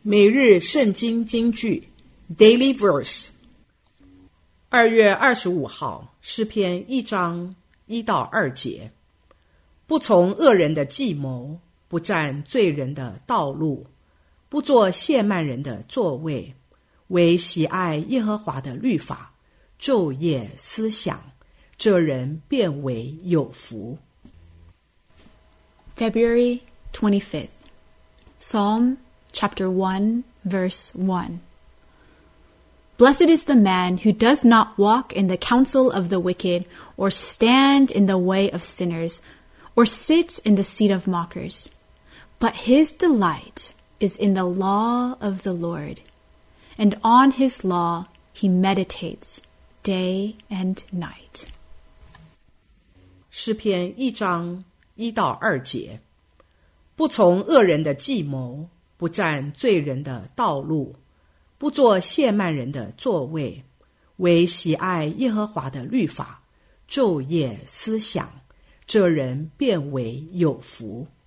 每日圣经金句 Daily Verse 2月25号诗篇1章1到2节，不从恶人的计谋，不占罪人的道路，不坐亵慢人的座位，唯喜爱耶和华的律法，昼夜思想，这人便为有福。 February 25th. Psalm chapter 1, verse 1. Blessed is the man who does not walk in the counsel of the wicked, or stand in the way of sinners, or sit in the seat of mockers. But his delight is in the law of the Lord, and on his law he meditates day and night. 诗篇1章1到2节，不从恶人的计谋，不占罪人的道路，不坐亵慢人的座位，唯喜爱耶和华的律法，昼夜思想，这人便为有福。